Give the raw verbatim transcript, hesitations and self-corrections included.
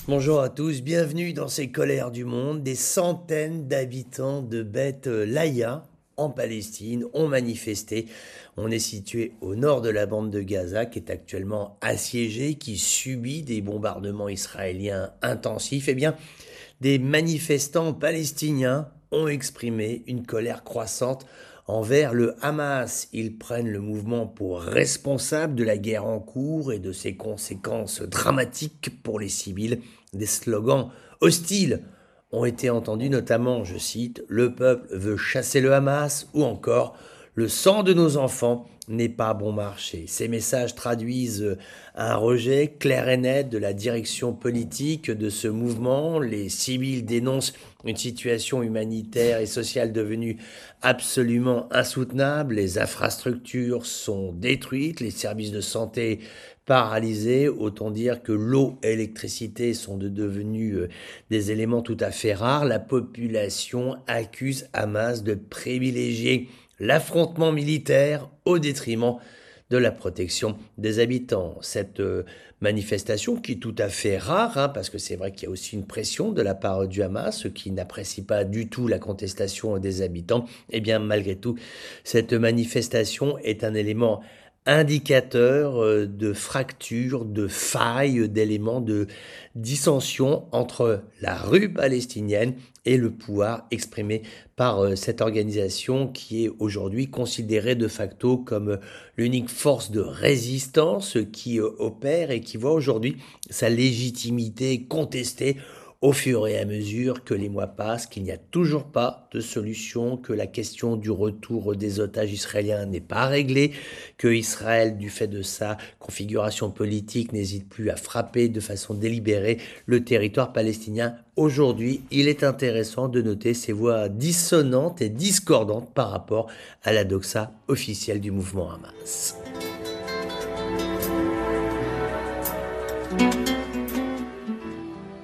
Bonjour à tous, bienvenue dans ces colères du monde. Des centaines d'habitants de Beth Laïa en Palestine ont manifesté. On est situé au nord de la bande de Gaza qui est actuellement assiégée, qui subit des bombardements israéliens intensifs. Eh bien, des manifestants palestiniens ont exprimé une colère croissante envers le Hamas. Ils prennent le mouvement pour responsable de la guerre en cours et de ses conséquences dramatiques pour les civils. Des slogans hostiles ont été entendus, notamment, je cite, "Le peuple veut chasser le Hamas" ou encore "Le sang de nos enfants n'est pas bon marché". Ces messages traduisent un rejet clair et net de la direction politique de ce mouvement. Les civils dénoncent une situation humanitaire et sociale devenue absolument insoutenable. Les infrastructures sont détruites, les services de santé paralysés. Autant dire que l'eau et l'électricité sont de devenus euh, des éléments tout à fait rares. La population accuse Hamas de privilégier l'affrontement militaire au détriment de la protection des habitants. Cette euh, manifestation qui est tout à fait rare, hein, parce que c'est vrai qu'il y a aussi une pression de la part du Hamas, qui n'apprécie pas du tout la contestation des habitants, et bien malgré tout, cette manifestation est un élément indicateur euh, de fracture, de faille, d'éléments de dissension entre la rue palestinienne et le pouvoir exprimé par euh, cette organisation qui est aujourd'hui considérée de facto comme l'unique force de résistance qui euh, opère et qui voit aujourd'hui sa légitimité contestée au fur et à mesure que les mois passent, qu'il n'y a toujours pas de solution, que la question du retour des otages israéliens n'est pas réglée, que Israël, du fait de sa configuration politique, n'hésite plus à frapper de façon délibérée le territoire palestinien. Aujourd'hui, il est intéressant de noter ces voix dissonantes et discordantes par rapport à la doxa officielle du mouvement Hamas.